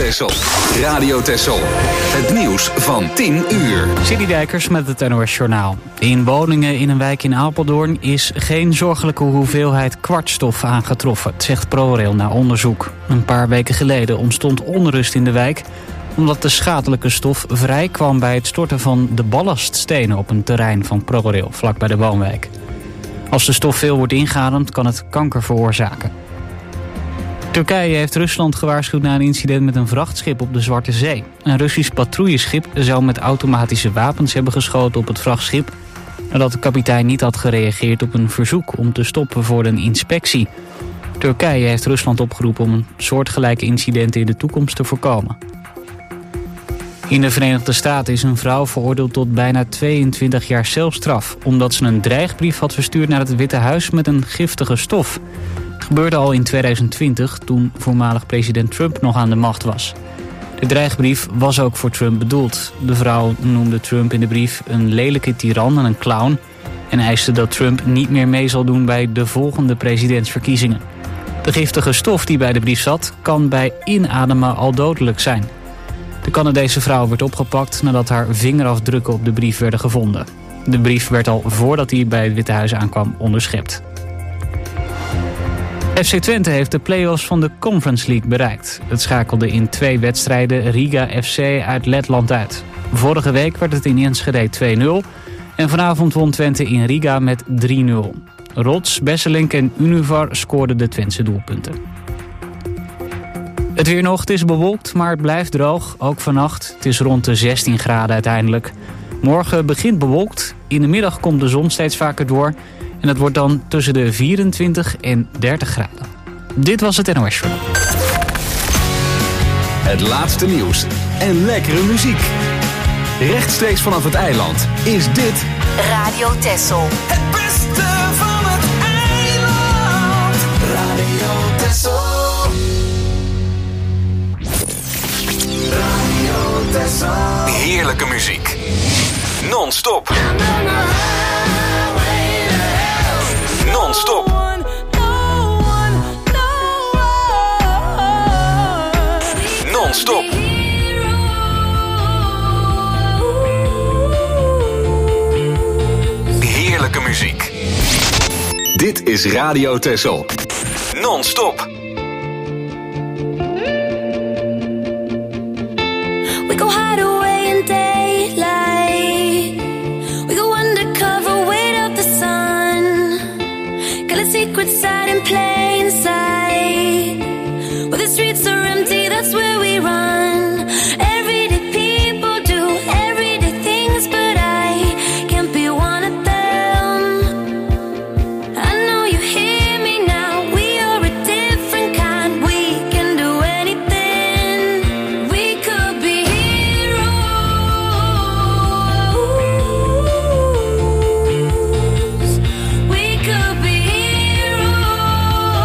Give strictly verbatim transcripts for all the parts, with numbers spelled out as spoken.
Texel. Radio Texel. Het nieuws van tien uur. City Dijkers met het N O S Journaal. In woningen in een wijk in Apeldoorn is geen zorgelijke hoeveelheid kwartstof aangetroffen, zegt ProRail na onderzoek. Een paar weken geleden ontstond onrust in de wijk omdat de schadelijke stof vrij kwam bij het storten van de ballaststenen op een terrein van ProRail, vlak bij de woonwijk. Als de stof veel wordt ingeademd, kan het kanker veroorzaken. Turkije heeft Rusland gewaarschuwd na een incident met een vrachtschip op de Zwarte Zee. Een Russisch patrouilleschip zou met automatische wapens hebben geschoten op het vrachtschip, nadat de kapitein niet had gereageerd op een verzoek om te stoppen voor een inspectie. Turkije heeft Rusland opgeroepen om een soortgelijke incidenten in de toekomst te voorkomen. In de Verenigde Staten is een vrouw veroordeeld tot bijna tweeëntwintig jaar celstraf, omdat ze een dreigbrief had verstuurd naar het Witte Huis met een giftige stof. Het gebeurde al in tweeduizend twintig, toen voormalig president Trump nog aan de macht was. De dreigbrief was ook voor Trump bedoeld. De vrouw noemde Trump in de brief een lelijke tiran en een clown en eiste dat Trump niet meer mee zal doen bij de volgende presidentsverkiezingen. De giftige stof die bij de brief zat, kan bij inademen al dodelijk zijn. De Canadese vrouw werd opgepakt nadat haar vingerafdrukken op de brief werden gevonden. De brief werd al voordat hij bij het Witte Huis aankwam onderschept. F C Twente heeft de play-offs van de Conference League bereikt. Het schakelde in twee wedstrijden Riga F C uit Letland uit. Vorige week werd het in Enschede twee nul en vanavond won Twente in Riga met drie nul. Rots, Besselink en Univar scoorden de Twentse doelpunten. Het weer nog, het is bewolkt, maar het blijft droog, ook vannacht. Het is rond de zestien graden uiteindelijk. Morgen begint bewolkt, in de middag komt de zon steeds vaker door en het wordt dan tussen de vierentwintig en dertig graden. Dit was het N O S Journaal. Het laatste nieuws en lekkere muziek. Rechtstreeks vanaf het eiland is dit Radio Texel. Het beste van het eiland. Radio Texel. Radio Texel. heerlijke muziek. Non-stop. Non-stop. Non-stop. Heerlijke muziek. Dit is Radio Texel. Non-stop. We go hide away in daylight. We go undercover, wait up the sun. Got a secret side in plain sight. Where the streets are empty, that's where we run. Everyday people do everyday things, but I can't be one of them. I know you hear me now. We are a different kind. We can do anything. We could be heroes. We could be heroes.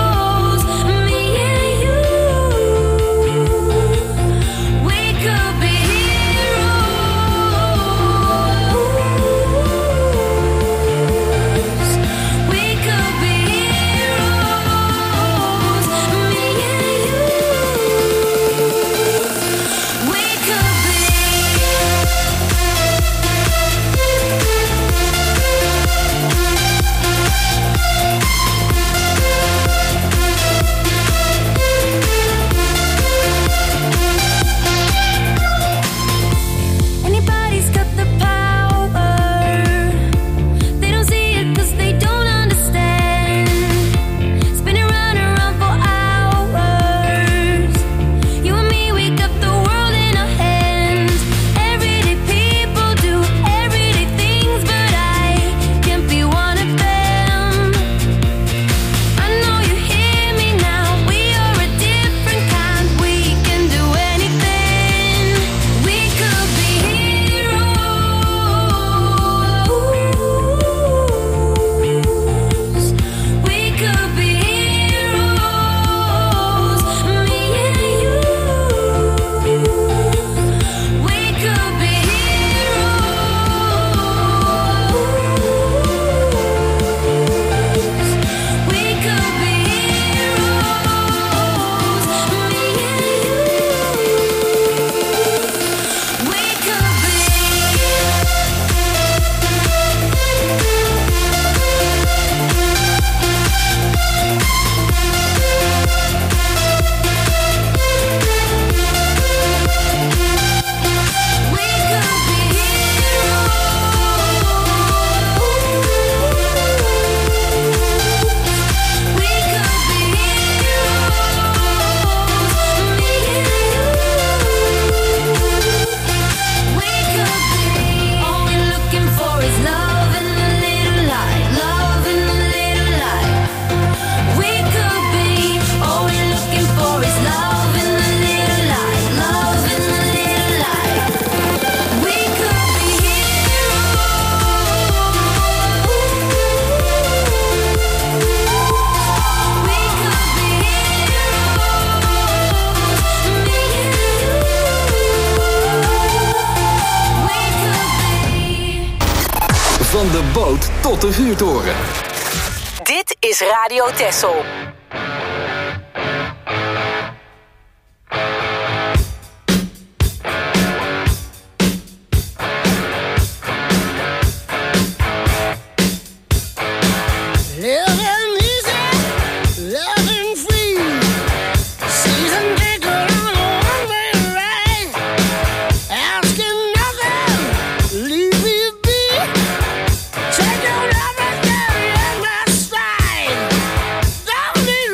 Van de boot tot de vuurtoren. Dit is Radio Texel. Take your love and carry in my stride. Don't need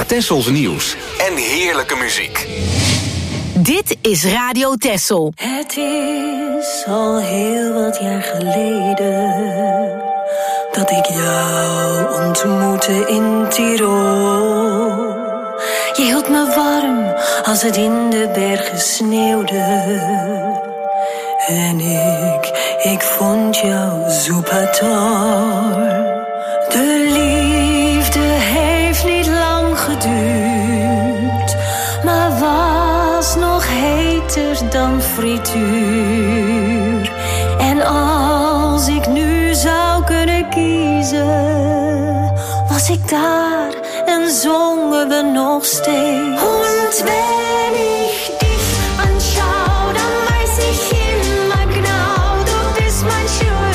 Tessels nieuws en heerlijke muziek. Dit is Radio Tessel. Het is al heel wat jaar geleden dat ik jou ontmoette in Tirol. Je hield me warm als het in de bergen sneeuwde. En ik, ik vond jou super. De liefde heeft niet lang geduurd, maar was nog heter dan frituur. En als ik nu zou kunnen kiezen, was ik daar en zongen we nog steeds. Und wenn ich dich anschaue, dann weiß ich immer genau, du bist mein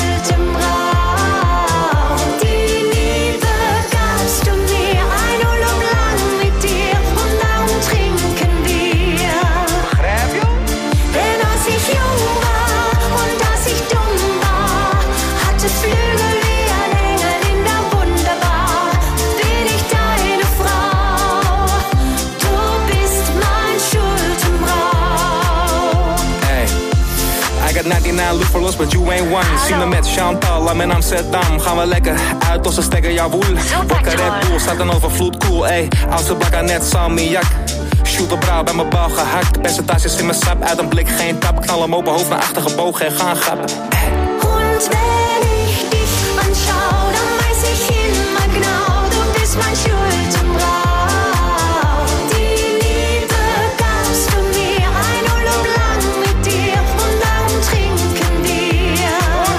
Schuldenbrau. Die Liebe gabst du mir ein Urlaub lang mit dir und darum trinken wir. Begrijp je? Denn als ich jung war und als ich dumm war, hatte Flügel wie ein Engel in der Wunderbar. Bin ich deine Frau, du bist mein Schuldenbrau. Hey, I got ninety-nine look for lost, but you ain't one. Zie me met Chantal, I'm in Amsterdam. Gaan we lekker uit als ze stekken jouw woel. Wakker Red Bull, staat een overvloed cool. Ey, oudste blakka net salmiak. Shoot op brouw bij mijn bal gehakt. Percentages in mijn sap, uit een blik geen tap. Knal hem open, hoofd naar achter gebogen en gaan grappen. Und wenn ich dich anschaue, dann weiß ich immer genau, du bist mein Schuldenbrau. Die Liebe gabst du mir ein Urlaub lang mit dir und darum trinken wir.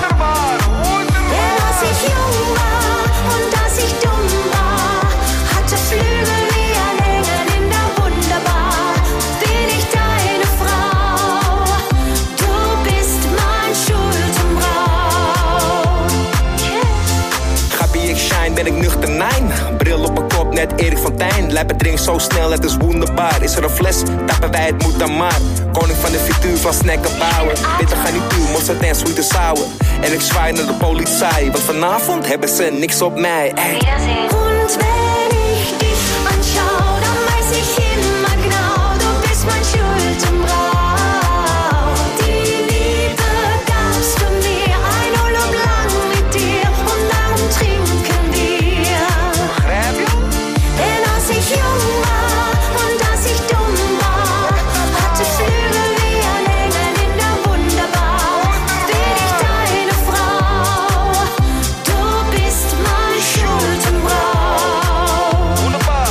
Denn als ich jung war und als ich dumm war, hatte Flügel wie ein Engel in der Wunderbar. Bin ich deine Frau, du bist mein Schuldenbrau. Gappie, ik shine, ben ik nuchter nijn. Bril op mijn kop, net Erik van Tijn. Lijpen drink zo snel, het is wonderbaar. Is er een fles, tappen wij het moet dan maar. Koning van de frituur, van snacken bouwen. Bitter gaan niet toe, mosterd en sweet en sour. En ik zwaai naar de politie, want vanavond hebben ze niks op mij. Ey. Und wenn ich dich anschaue, dann weiß ich immer genau, du bist mein Schuldenbrau. Die Liebe gabst du mir ein Urlaub lang mit dir und darum trinken wir. Begrijp je? Denn als ich jung war und als ich dumm war, hatte Flügel wie ein Engel in der Wunderbar. Bin ich deine Frau, du bist mein Schuldenbrau. Wunderbar.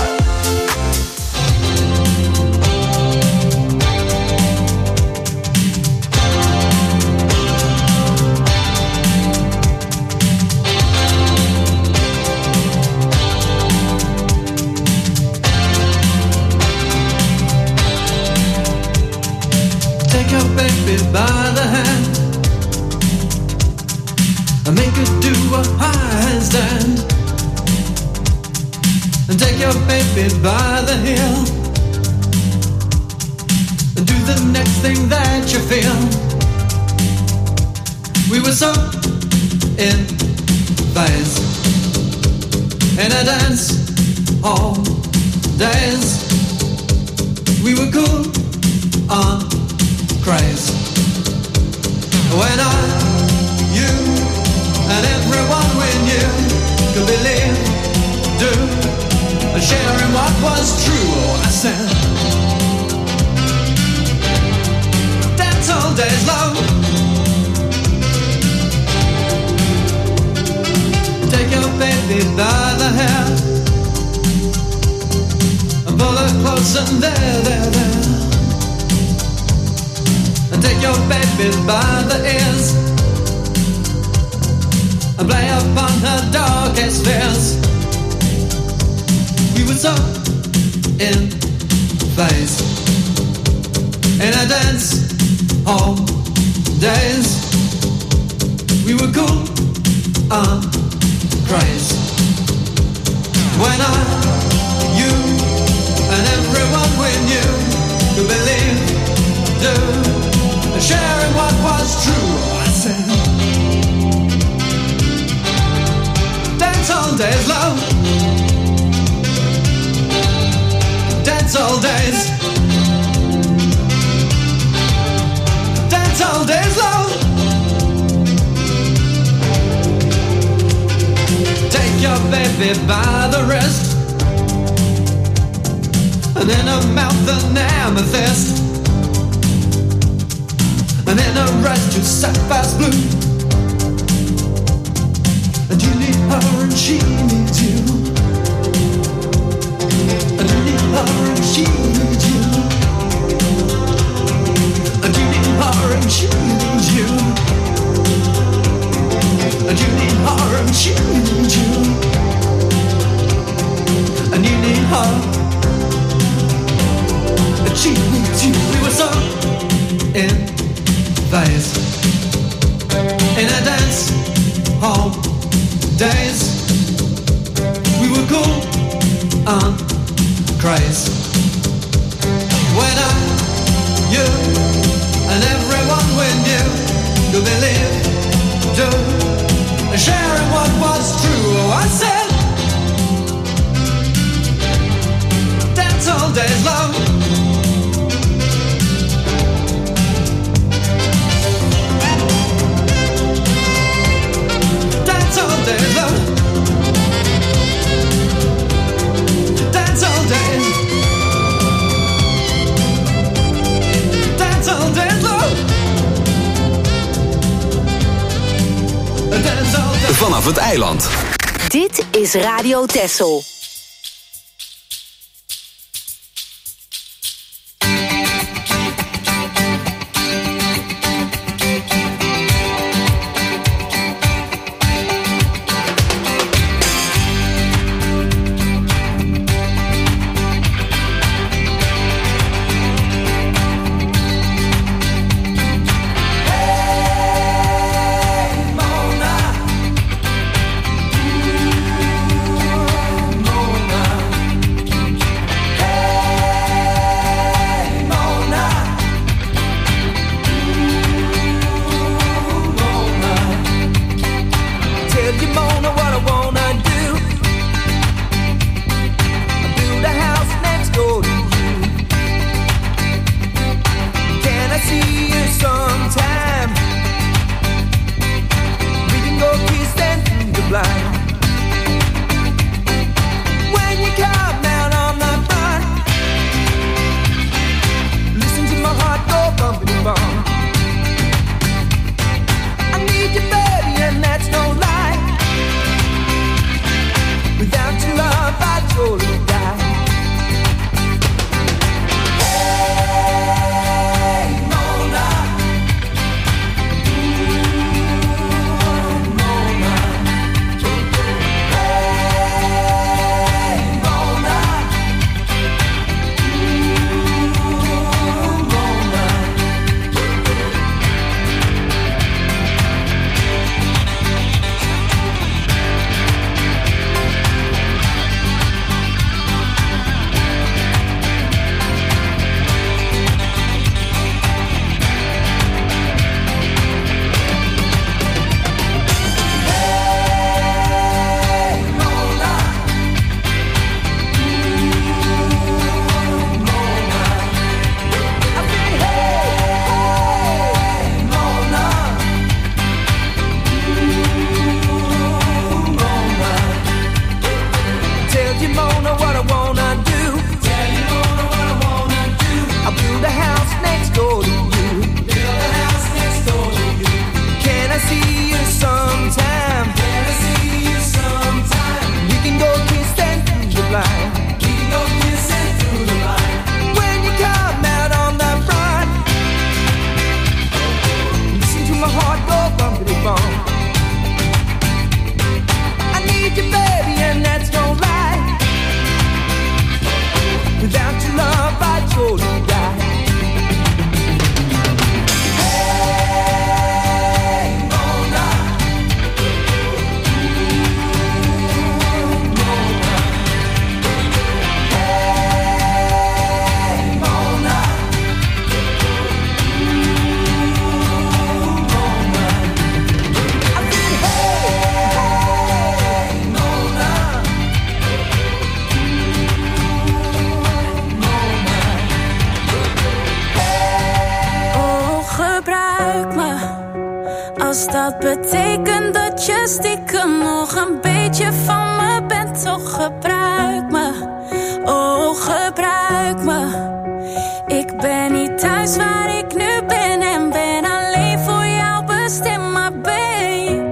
Take your baby by the hand and make her do a handstand. And take your baby by the heel and do the next thing that you feel. We were so in phase in a dance all days. We were cool on craze. When I, you, and everyone we knew could believe, do, and sharing what was true. Oh, I said, dance all days long. Take your baby by the hair and pull her close and there, there, there. And take your baby by the ears and play upon her darkest fears. We were so in phase in a dance all days. We were cool on craze. When I, you, and everyone we knew could believe, do, and sharing what was true. I said, dance all days long. baby by the wrist, and in her mouth an amethyst, and in her eyes two sapphires blue. And you need her and she needs you, and you need her and she needs you, and you need her and she needs you, and you need her and she needs you, and you need her and she needs you. We were so in phase in a dance hall days. We were cool and crazy when I, you, and everyone we knew to believe, do, sharing what was true. Oh, I said, dance all days long. Dance all day long. Dance all day. Dance all day long. Dance all day. Vanaf het eiland. Dit is Radio Texel. Als dat betekent dat je stiekem nog een beetje van me bent. toch gebruik me. Oh, gebruik me. Ik ben niet thuis waar ik nu ben en ben alleen voor jou bestemd, maar babe.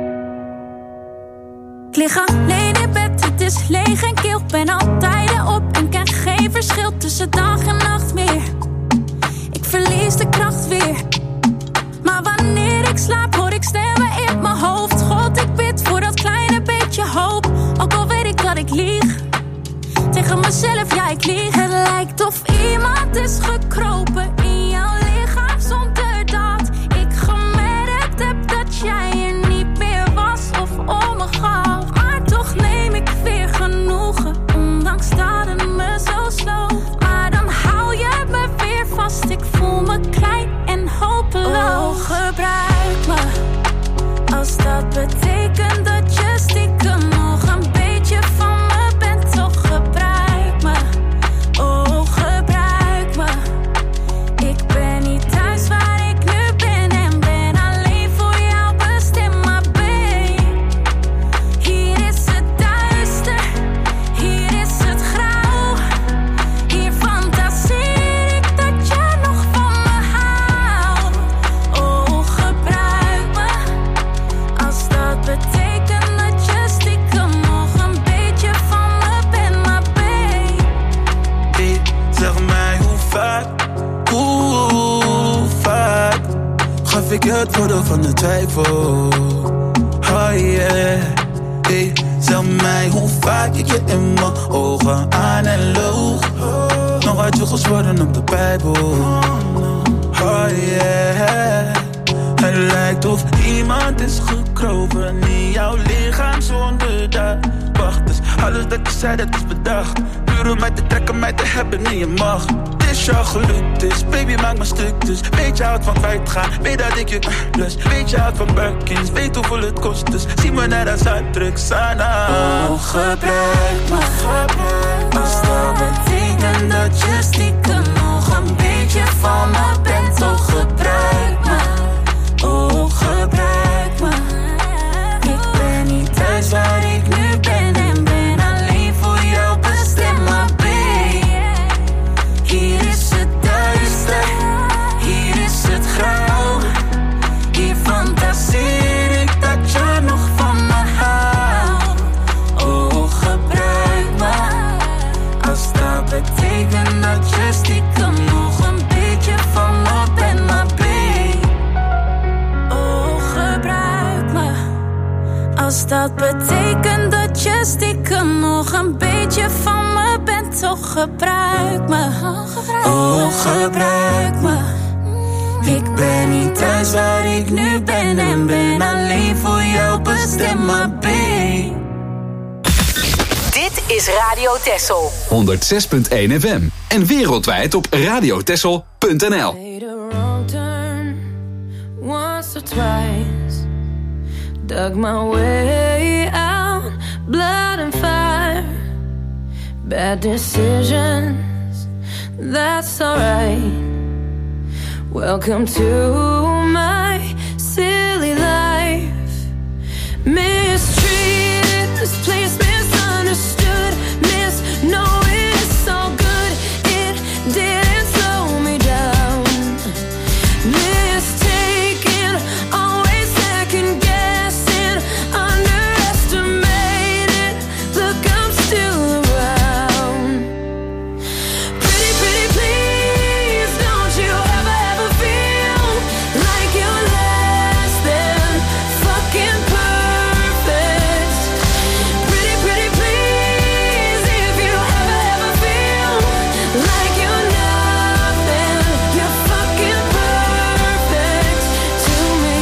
Ik lig alleen in bed, het is leeg en kil. Ben altijd op en ken geen verschil tussen dag en nacht meer. Ik verlies de kracht weer. Maar wanneer ik slaap hoor ik stemmen in mijn hoofd. God, ik bid voor dat kleine beetje hoop. Ook al weet ik dat ik lieg. Tegen mezelf, ja ik lieg. Het lijkt of iemand is gekropen in jouw lichaam zonder dat ik gemerkt heb dat jij er niet meer was of om me gaf. Maar toch neem ik weer genoegen, ondanks dat het me zo sloot. Maar dan hou je me weer vast, ik voel me klein en hopeloos. Oh, gebruik me, als dat betekent dat je stiekem nog een beetje van me bent, toch gebruik me. Oh, gebruik me. Ik ben niet thuis waar ik nu ben en ben alleen voor jou bestemd, maar babe. Hier is het duister, hier is het grauw. Hier fantaseer ik dat je nog van me houdt. Oh, gebruik me, als dat betekent dat je stiekem nog een beetje van me bent, maar babe. Hey, zeg mij hoe vaak, hoe vaak gaf ik je het voordeel van de twijfel. Oh yeah. Hey, zeg mij hoe vaak ik je in mijn ogen aan en loog. Nog uit je gezworen op de Bijbel. Oh yeah. Het lijkt of iemand is gekropen in jouw lichaam zonder dat. Wacht eens, alles dat je zei dat is bedacht. Puur om mij te trekken, mij te hebben in je macht. Het is jouw geluk dus, baby maak me stuk dus. Weet je houdt van kwijtgaan, weet dat ik je lust. Weet je houdt van Birkins, weet hoeveel het kost dus. Zie me net als uitdruk, Sana. Oh, gebruik me, als dat betekent dat je stiekem nog een beetje van me bent, toch gebruik me. Oh, gebruik me. Ik ben niet thuis waar ik nu ben en ben alleen voor jou bestemd, maar babe. Hier is het duister, hier is het grauw. Hier fantaseer ik dat je nog van me houdt. Oh, gebruik me, als dat betekent dat je stiekem nog een beetje van me bent, maar babe. Als dat betekent dat je stiekem nog een beetje van me bent, toch gebruik me. Oh, gebruik me. Ik ben niet thuis waar ik nu ben en ben alleen voor jou bestemd, maar babe. Dit is Radio Texel. honderd zes punt één F M. En wereldwijd op radiotexel punt n l. Dug my way out, blood and fire. Bad decisions, that's alright. Welcome to my silly life. Mistreated, this place misunderstood. Miss knowing it's so good, it didn't slow me down. Mistaken, always second guessing, underestimated. Look, I'm still around. Pretty, pretty, please, don't you ever, ever feel like you're less than fucking perfect. Pretty, pretty, please, if you ever, ever feel like you're nothing, you're fucking perfect to me.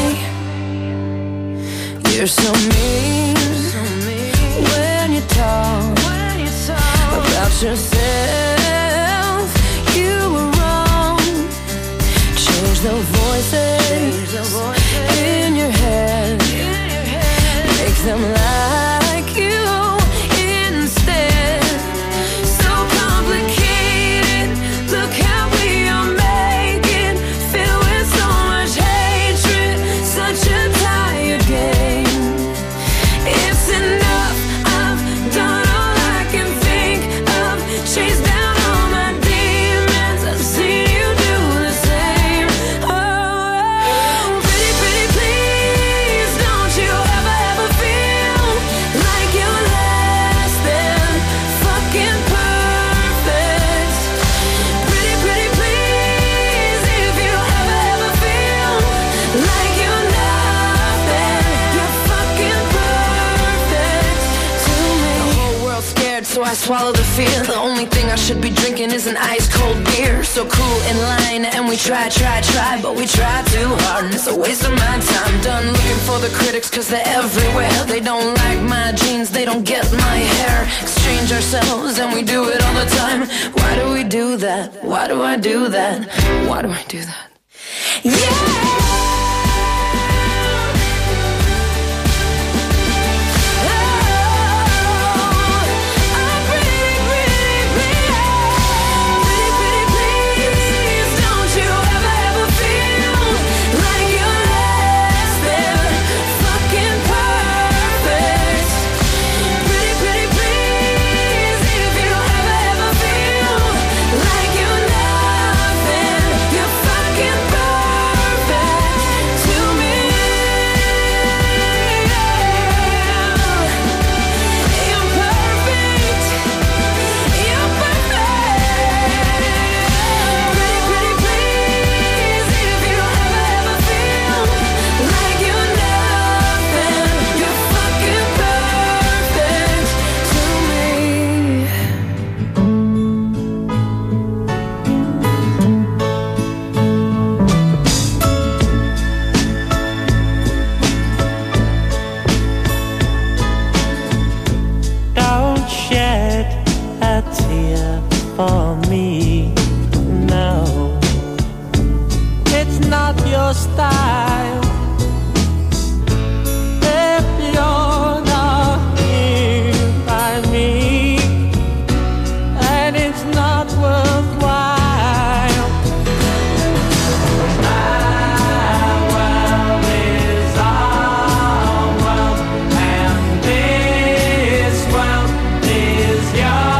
You're so mean, when you talk about yourself. You were wrong. Change the voices in your head. Make them like you instead. So complicated. Look how we are making. Filled with so much hatred. Such a tired game. It's enough. I've done all I I swallow the fear. The only thing I should be drinking is an ice cold beer. So cool in line and we try, try, try, but we try too hard and it's a waste of my time. Done looking for the critics cause they're everywhere. They don't like my jeans, they don't get my hair. Exchange ourselves and we do it all the time. Why do we do that? Why do I do that? Why do I do that? Yeah! For me, no, it's not your style. If you're not here by me, and it's not worthwhile. My world is our world, and this world is yours.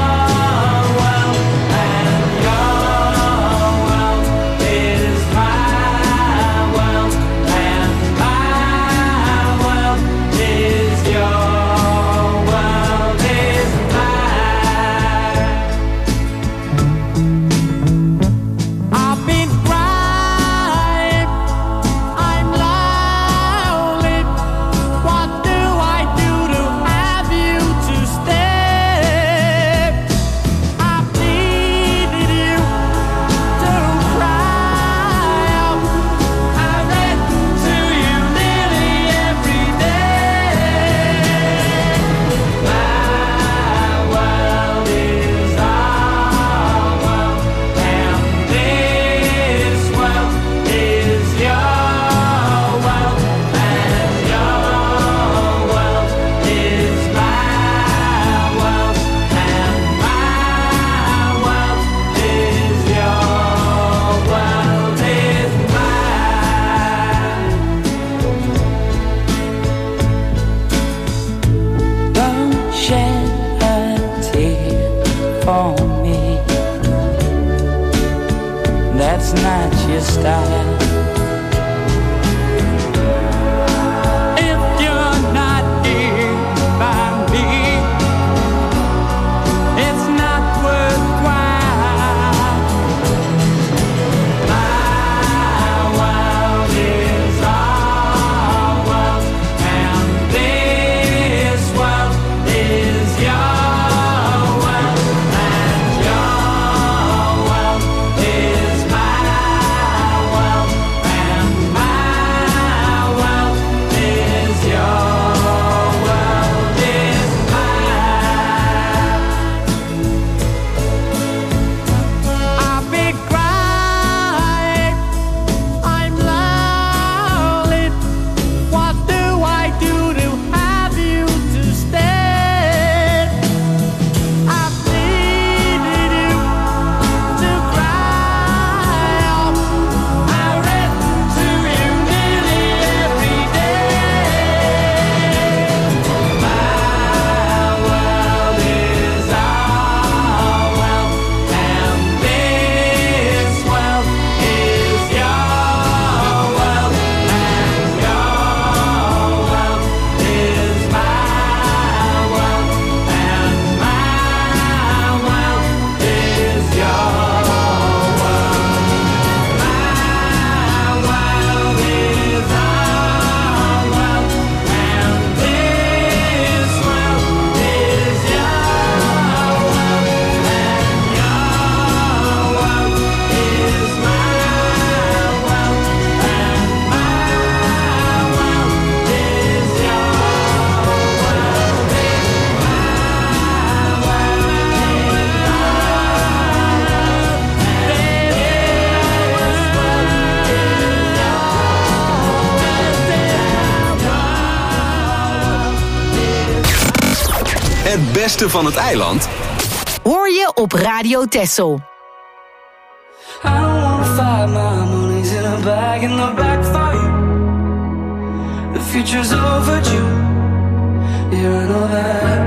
Het beste van het eiland hoor je op Radio Texel. I don't wanna fight, my money's in a bag in the back for you. The future's overdue, yeah I know that.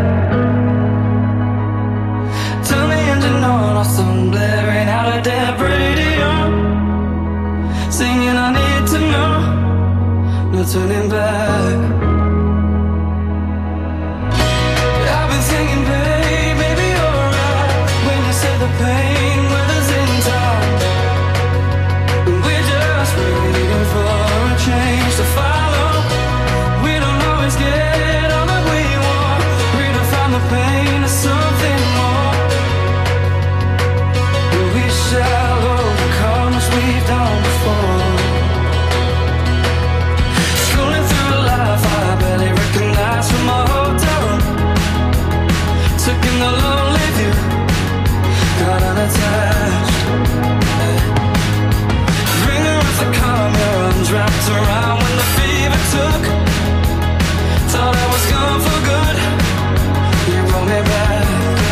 Turn the engine on, our song blaring out of dead radio. Singing I need to know, no turning back. I've been thinking, babe, maybe you're right when you said the pain weather's in time. We're just waiting for a change to follow. We don't always get all that we want. Redefine the pain as something more. We shall overcome as we've done before. Scrolling through life, I barely recognize from my hotel room. Took in the lonely view, got unattached. Ringer with the calm, your arms wrapped around when the fever took. Thought I was gone for good, you brought me back.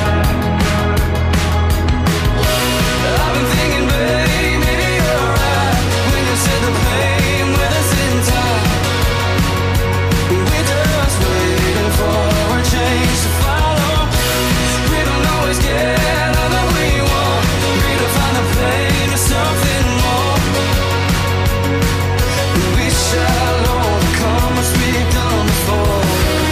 I've been thinking, babe, maybe you're right when you said the pain with us in time. We're just waiting for a change to follow. We don't always get all that we want. Redefine the pain to something more. We shall overcome as we've done before.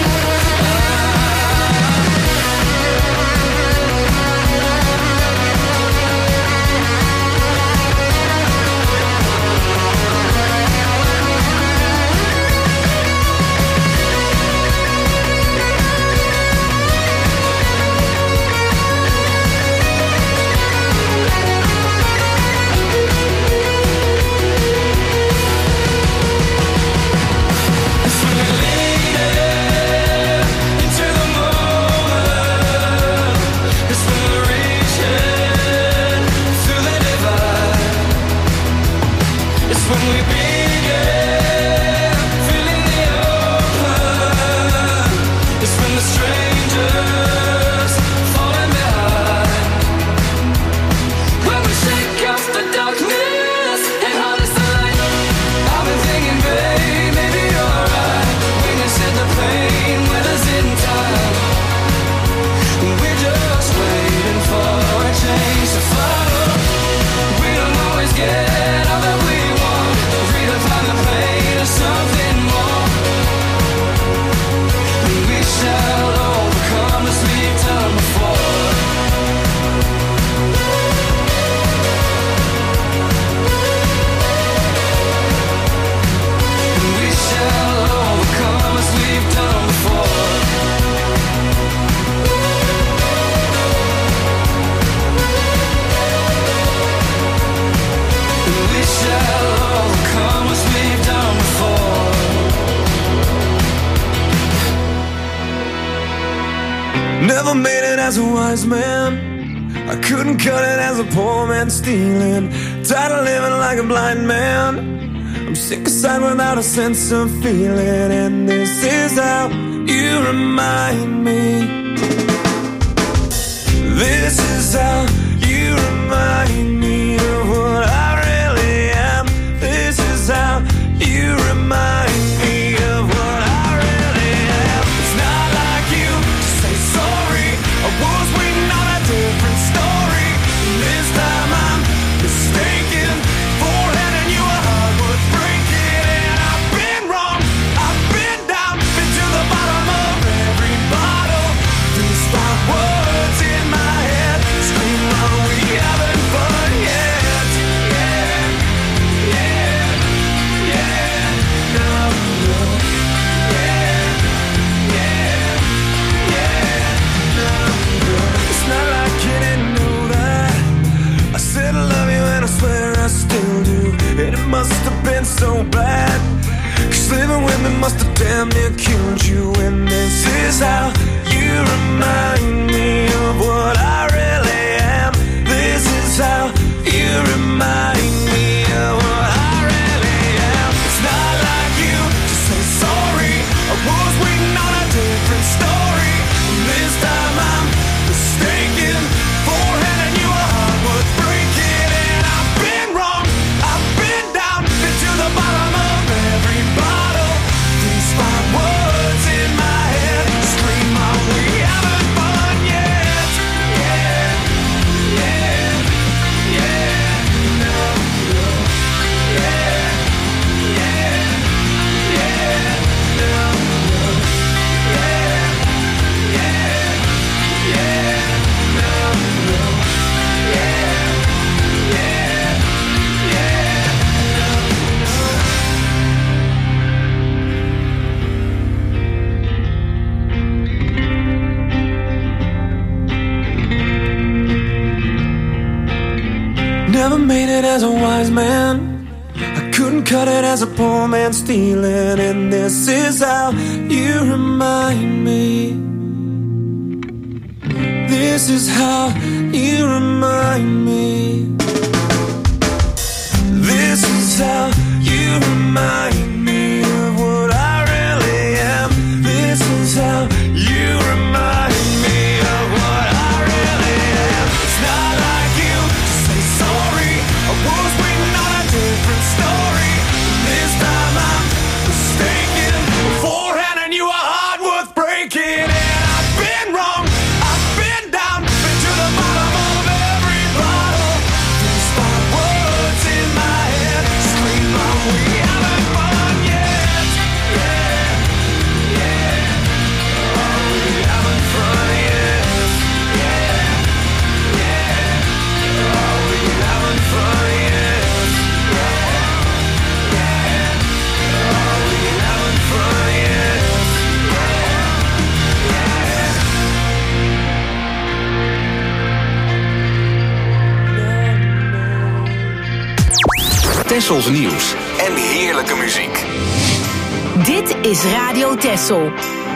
Never made it as a wise man. I couldn't cut it as a poor man stealing. Tired of living like a blind man. I'm sick aside without a sense of feeling. And this is how you remind me. This is how you remind me of what I really am. This is how you remind me of what I really am. It's not like you to say sorry. I was waiting on a different story. This time I'm mistaken for handing you a heart worth breaking. And I've been wrong, I've been down, been to the bottom of every bottle. These five words in my head scream, oh, we haven't fun yet. Yeah, yeah, yeah, no, no. Yeah, yeah, yeah, no, no. It's not like you didn't know that I said I love you and I swear I still do. And it must have been so bad, 'cause living with me must have damn near killed you. And this is how you remind me of what I really am. This is how you remind me of what I really am. It's not like you to say sorry. I was waiting on a different story. This time made it as a wise man. I couldn't cut it as a poor man stealing. And this is how you remind me. This is how you remind me. This is how you remind me of what I really am. This is how you remind me of what I really am. It's not like you to say sorry. I was waiting on a different story. This time I'm mistaken. Beforehand I knew a heart worth breaking. And I've been wrong, I've been down, been to the bottom of every bottle. These five words in my head scream out, we haven't fun yet. Yeah, yeah. Oh, we haven't fun yet. Yeah, yeah. Oh, we haven't fun yet. Yeah, yeah. Oh, we haven't fun yet. Tessels nieuws en heerlijke muziek. Dit is Radio Tessel.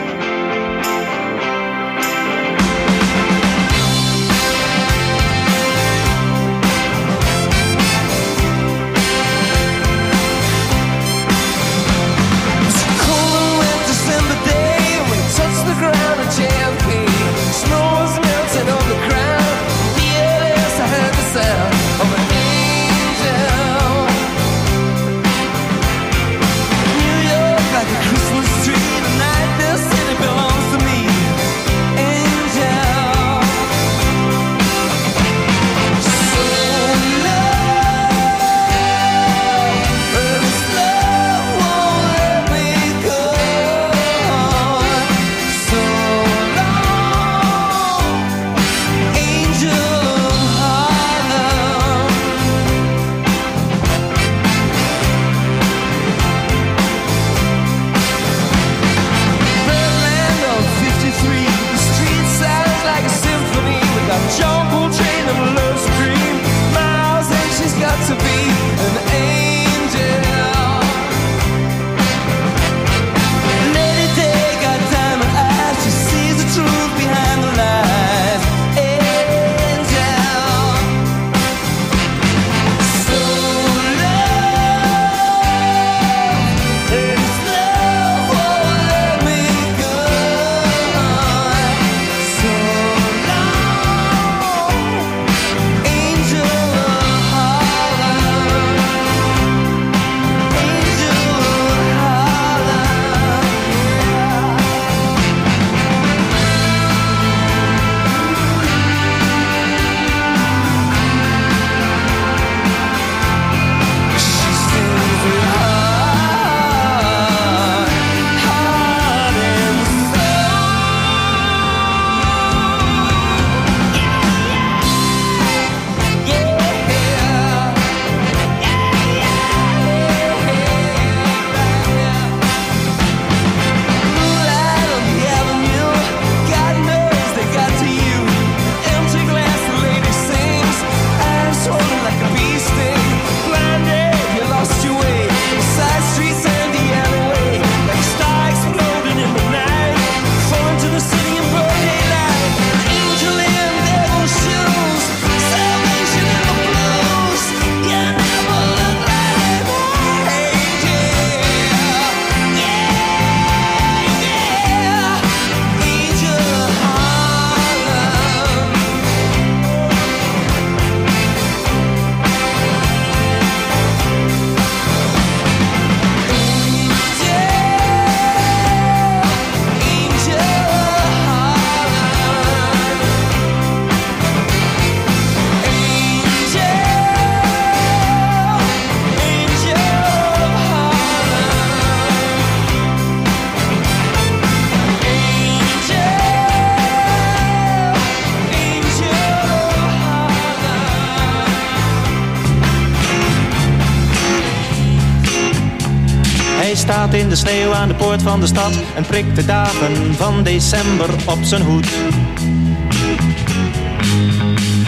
staat in de sneeuw aan de poort van de stad en prikt de dagen van december op zijn hoed.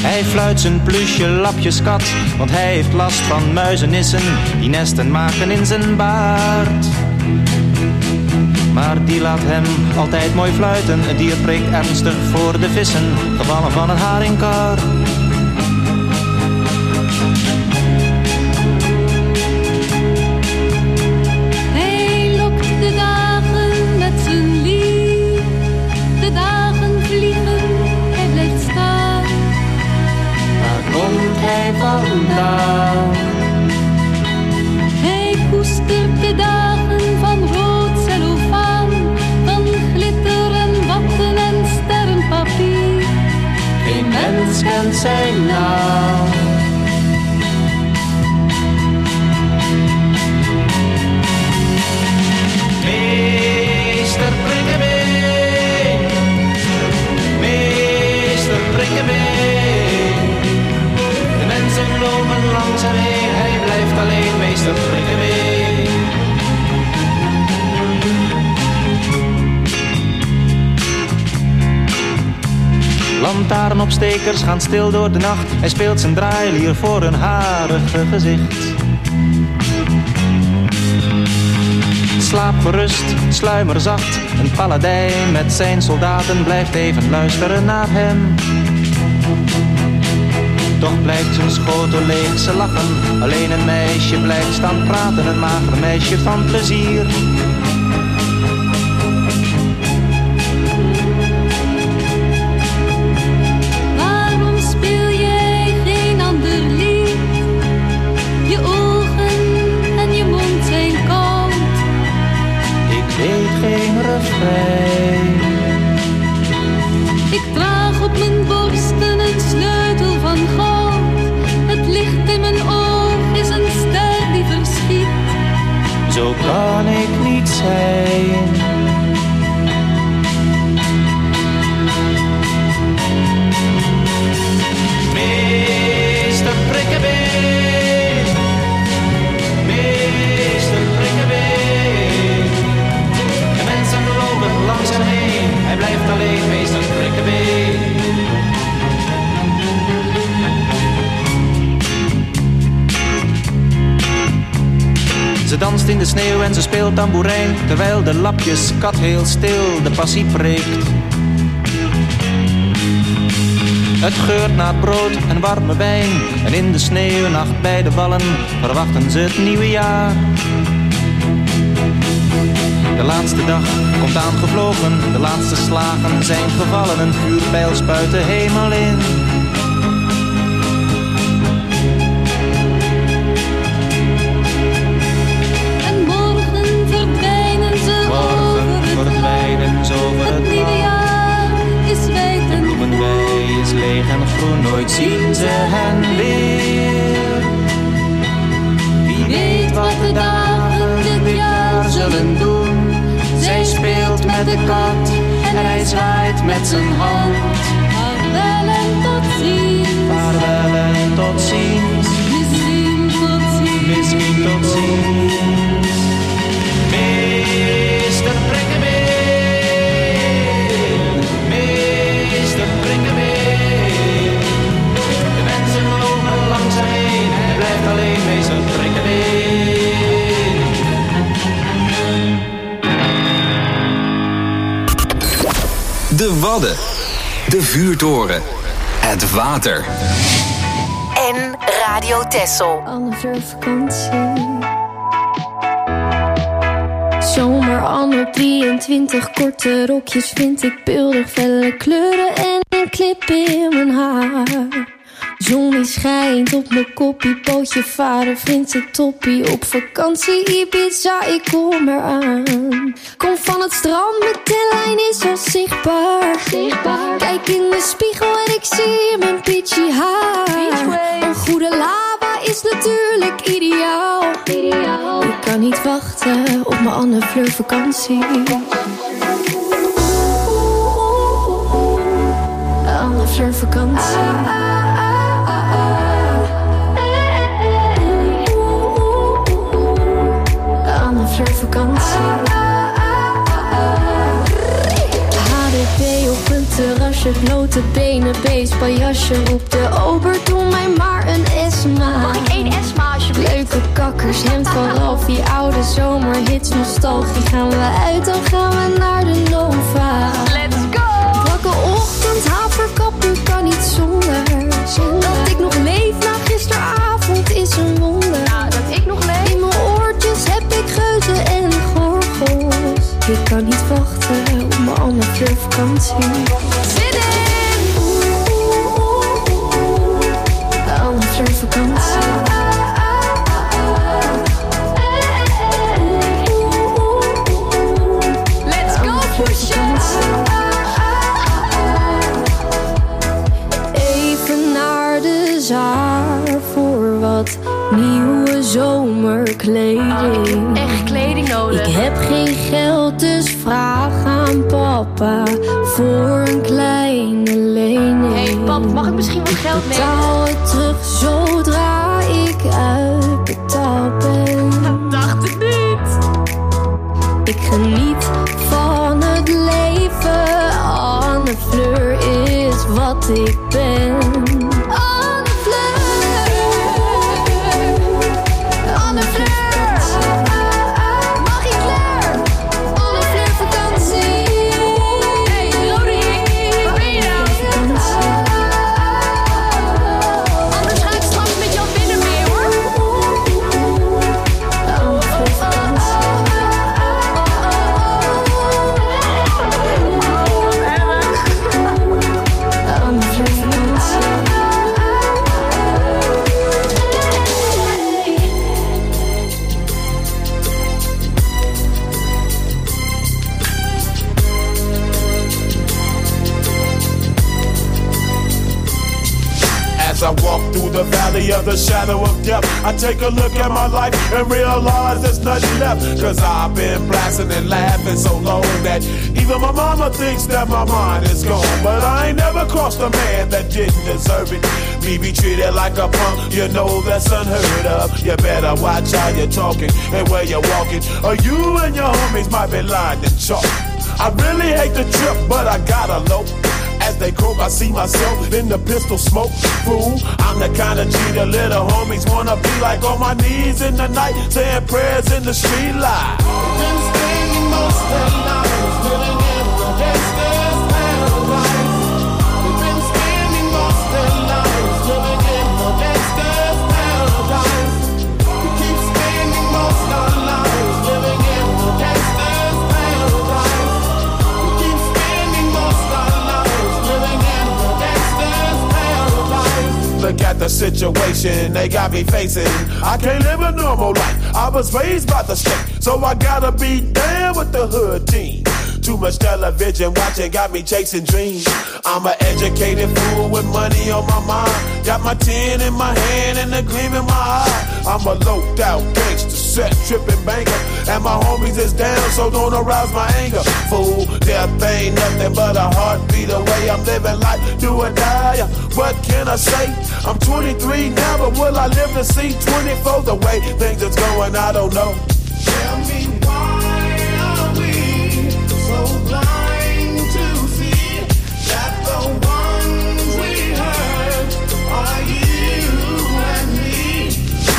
Hij fluit zijn plusje lapjeskat, want hij heeft last van muizenissen die nesten maken in zijn baard. Maar die laat hem altijd mooi fluiten. Het dier preekt ernstig voor de vissen, gevallen van een haringkar. Hij lokt de dagen met zijn lief. De dagen vliegen, hij blijft staan. Waar komt hij vandaan? Hij koestert de dagen van rood cellofaan, van glitter en watten en sterrenpapier. Geen mens kent zijn naam. Meester Prikkebeen, meester Prikkebeen. De mensen lopen langs hem heen, hij blijft alleen, meester Prikkebeen. Lantaarnopstekers gaan stil door de nacht. Hij speelt zijn draailier voor een harige gezicht. Slaap gerust, sluimer zacht. Een paladijn met zijn soldaten blijft even luisteren naar hem. Toch blijft zijn schotel leeg, ze lachen. Alleen een meisje blijft staan praten, een mager meisje van plezier. Waarom speel jij geen ander lied? Je ogen en je mond zijn koud. Ik weet geen refrein. Ik draag op mijn borsten een sleutel van goud. Het licht in mijn oog is een ster die verschiet. Zo kan ik niet zijn. Meester Prikkebeen, meester Prikkebeen. De mensen lopen langs hem heen, hij blijft alleen, meester Prikkebeen. Ze danst in de sneeuw en ze speelt tamboerijn, terwijl de lapjeskat heel stil de passie preekt. Het geurt naar brood en warme wijn, en in de sneeuwnacht bij de wallen verwachten ze het nieuwe jaar. De laatste dag komt aangevlogen, de laatste slagen zijn gevallen, een vuurpijl spuit de hemel in. En morgen verdwijnen ze Morgen over het verdwijnen land. ze over Het het nieuwe land. jaar is wijd en Bloemenwei is leeg en groen, nooit zien ze hen weer. Wie weet wat de dagen dit jaar zullen doen. Zij speelt met de kat en hij zwaait met zijn hand. Vaarwel en tot ziens. Vaarwel en tot ziens. Misschien tot ziens. Misschien tot ziens. Meester Prikkebeen, meester Prikkebeen. De mensen lopen langs hem heen, hij blijft alleen, meester Prikkebeen. De Wadden. De vuurtoren. Het water. En Radio Texel. Anne vakantie. Zomer anno drieëntwintig, korte rokjes vind ik beeldig, felle kleuren en een clip in mijn haar. Zon die schijnt op mijn koppie, pootje vader vindt het toppie. Op vakantie Ibiza, ik kom eraan. Kom van het strand, mijn tenlijn is al zichtbaar. zichtbaar. Kijk in de spiegel en ik zie mijn peachy haar. Een goede lava is natuurlijk ideaal. ideaal. Ik kan niet wachten op mijn Anne Fleur vakantie. Anne Fleur vakantie. Anne Fleur vakantie. H D P op een terrasje, blote benen, baseballjasje. Roep de ober, doe mij maar een Esma. Mag ik één Esma alsjeblieft? Leuke kakkers, hemd van Ralphie, oude zomerhits, nostalgie. Gaan we uit, dan gaan we naar de Nova. Let's go! Wakke ochtend, haverkap, u kan niet zonder. Dat ik nog leef na gisteravond is een wonder. Nou, dat ik nog leef. In mijn oortjes heb ik geuzen en gorgels. Ik kan niet wachten op mijn Anne Fleur vakantie. Zin in! Anne Fleur vakantie. Let's go, pushes! Even naar de zaar voor wat nieuwe zomerkleding. Echt kleding nodig. Ik heb geen geld, dus vraag aan papa voor een kleine lening. Hey pap, mag ik misschien wat geld nemen? Betaal het terug zodra ik uitbetaald ben. Dat dacht ik niet. Ik geniet van het leven. Anne Fleur is wat ik ben. Anne Fleur. Anne Fleur. Magie Claire. Anne Fleur vakantie. Hey Roderick, waar ben je nou? Anders ga ik straks met jou binnen mee hoor. Anne Fleur vakantie. Anne Fleur vakantie. As I walk through the valley of the shadow of death, I take a look at my life and realize there's nothing left. Cause I've been blasting and laughing so long that even my mama thinks that my mind is gone. But I ain't never crossed a man that didn't deserve it. Me be treated like a punk, you know that's unheard of. You better watch how you're talking and where you're walking, or you and your homies might be lying to chalk. I really hate the trip, but I gotta low. As they croak, I see myself in the pistol smoke. Fool, I'm the kind of G the little homies wanna be like, on my knees in the night, saying prayers in the street light. Been spending most of their lives living in the gangster's paradise. They've been spending most of their lives living in the gangster's paradise. We keep spending most of our lives living in the gangster's paradise. We keep spending most of our lives living in the gangster's paradise. Look at the situation they got me facing. I can't live a normal life. I was raised by the state, so I gotta be down with the hood team. Too much television watching got me chasing dreams. I'm an educated fool with money on my mind. Got my tin in my hand and a gleam in my eye. I'm a loped out gangster, set tripping banker, and my homies is down, so don't arouse my anger. Fool, death ain't nothing but a heartbeat away. I'm living life, do or die. What can I say? I'm twenty-three now, but will I live to see twenty-four? The way things is going, I don't know. Tell me why are we so blind to see that the ones we hurt are you and me?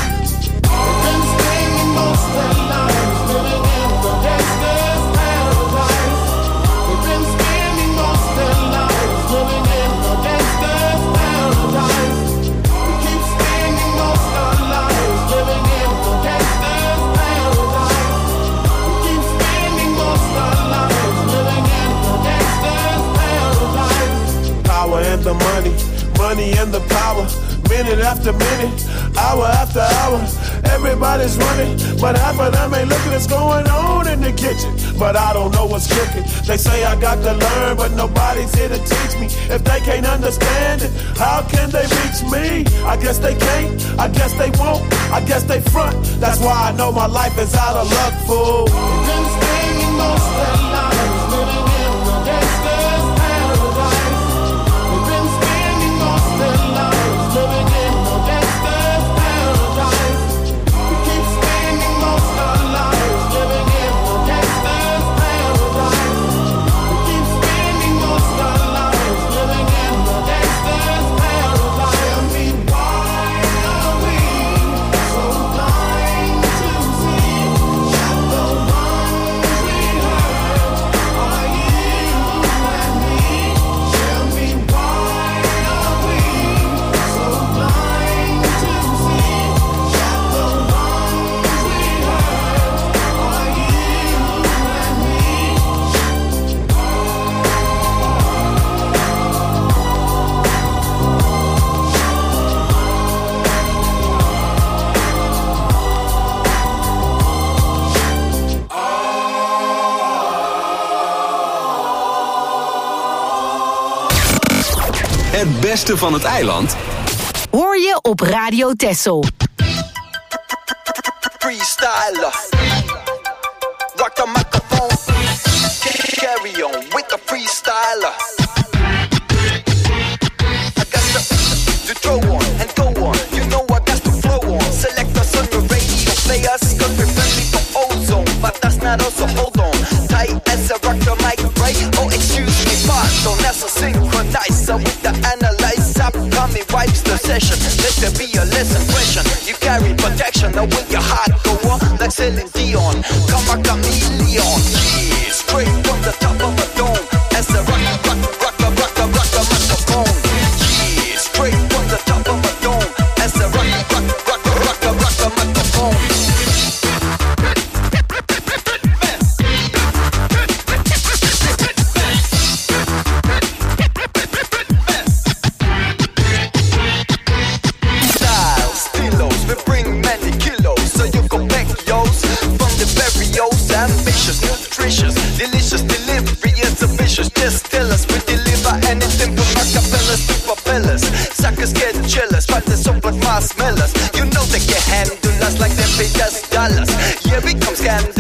We've been spending most of our lives living in the gangster's paradise. We've been spending most of our lives living in the gangster's paradise. We keep spending most of our lives living in the gangster's paradise. We keep spending most of our lives living in the gangster's paradise. Power and the money, money and the power. Minute after minute, hour after hour, everybody's running, but half of them ain't looking what's going on in the kitchen. But I don't know what's cooking. They say I got to learn, but nobody's here to teach me. If they can't understand it, how can they reach me? I guess they can't, I guess they won't, I guess they front. That's why I know my life is out of luck, fool. We've been spending most of our lives living in the gangster's paradise. We've been spending most of our lives living in the gangster's paradise. We keep spending most of our lives living in the gangster's paradise. We keep spending most of our lives Het beste van het eiland hoor je op Radio Texel. Freestyler, rock the microphone, carry on with the freestyler. I got to, to throw on and go on, you know I got to flow on. Select us on your radio, play us, cause we're friendly for ozone. But that's not us, so hold on, tight as a rock the mic, right? Oh, excuse me, pardon, that's a synchronizer with the analyzer. Upcoming vibes the session, let there be a lesson question. You carry protection, now with your heart go on, like Celine Dion. Come a chameleon, yeah, straight from the top of a dome. As a rock, rock, rock, rock, rock, rock, rock, microphone. Yeah, straight from the top of a dome. As a rock, rock, rock, rock, rock, rock, rock, microphone. Ambitious, nutritious, delicious delivery is a vicious. Just tell us we deliver anything from acapellas to propellers. Suckers get jealous, but they're so but marshmallows. You know they can handle us like they pay us dollars. Here we come scandalous.